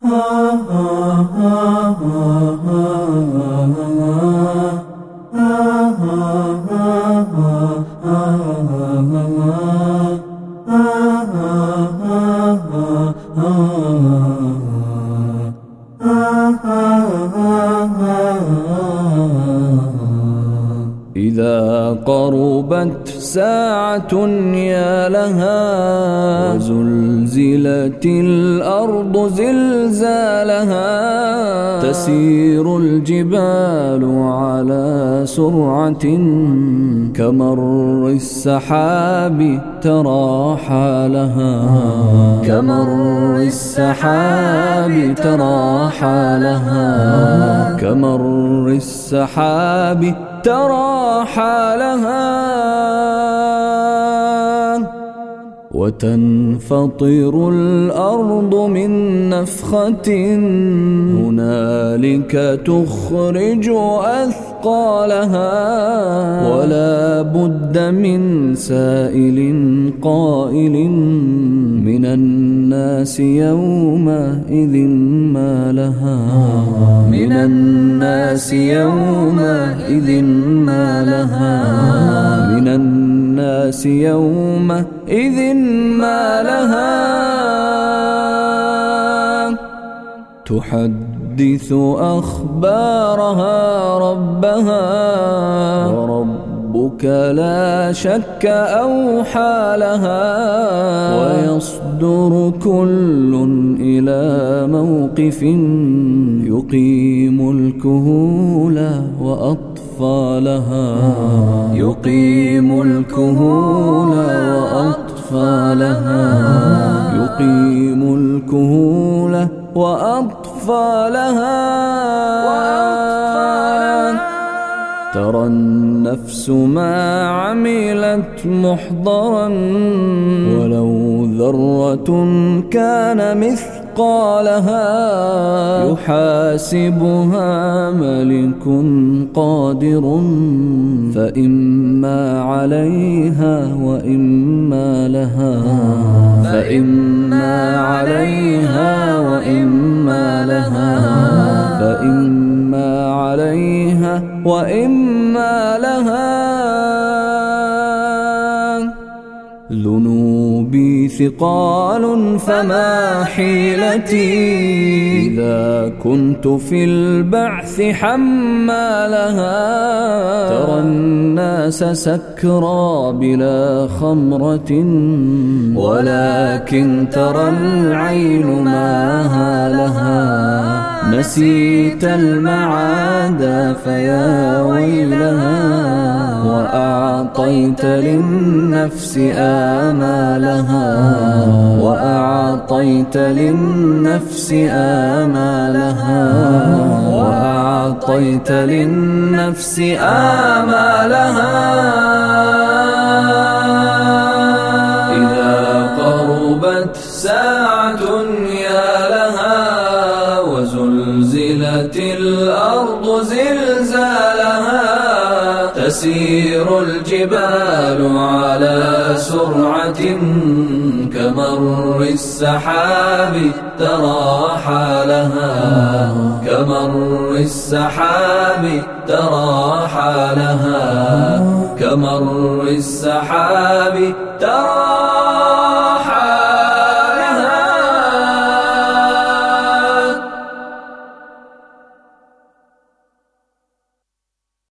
إذا قربت ساعة يا لها وزلزلت الأرض زلزالها تسير الجبال على سرعة كمر السحاب ترى حالها كمر السحاب ترى حالها كمر السحاب ترى حالها وتنفطر الأرض من نفخة هنالك تخرج أثقالها ولا بد من سائل قائل من الناس يومئذ ما لها من الناس يومئذ ما لها من الناس يومئذ ما لها تحدث أخبارها ربها وربك لا شك أوحى لها ويصدر كل إلى موقف يقيم الكهول وأطفالها يقيم الكهول وأطفالها يقيم الكهول وأطفالها ترى النفس ما عملت محضرا ولو ذرة كان مثقالها يحاسبها ملك قادر فإما عليها وإما لها فإما عليها وإما لها فإما عليها وإما لها ذنوبي ثقال فما حيلتي إذا كنت في البعث حمالها ترى الناس سكرى بلا خمرة ولكن ترى العين ما لها نسيت المعاد فيا ويلها وأعطيت للنفس آمالها وأعطيت للنفس آمالها وأعطيت للنفس آمالها إذا قربت ساعة يا لها وزلزلت الأرض زلزالها تسير الجبال على سرعة كمر السحاب ترى حالها كمر السحاب ترى حالها كمر السحاب